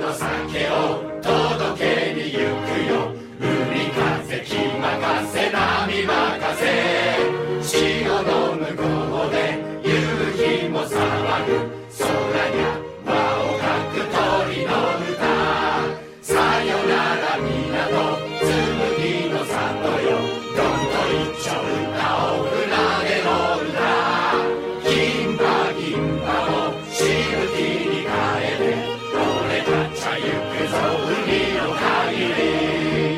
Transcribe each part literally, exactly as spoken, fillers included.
の酒を届けに行くよ。海風気任せ波任せ、潮の向こうで夕日も騒ぐ。空にゃ輪をかく鳥の歌、さよなら港紬の里よ。どんと一丁歌を船の歌、銀馬銀馬もしぶきに変えて、俺たちは行くぞ海の限り。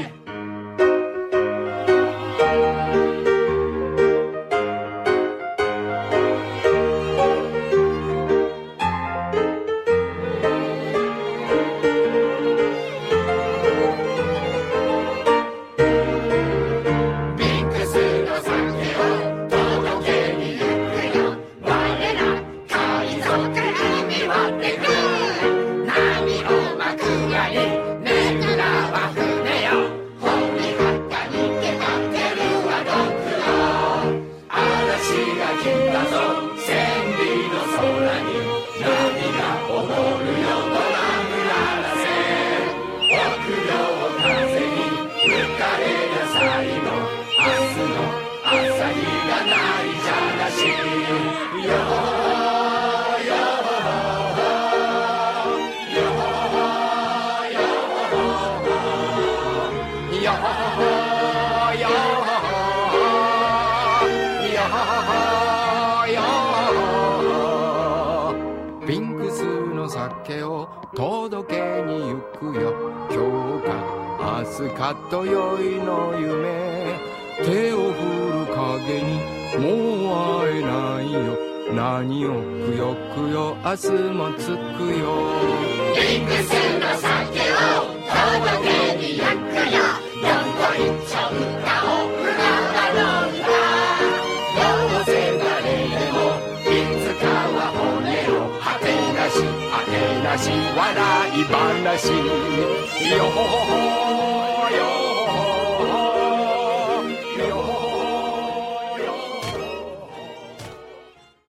ピンクスの酒を届けに行くよ。今日か明日かとよいの夢、手を振る影にもう会えないよ。何をくよくよ明日もつくよ。 ピンクスの酒を届けに行くよ。どんと一丁歌を船の歌、どうせ誰でもいつかは骨を果てなし果てなし笑い話よ。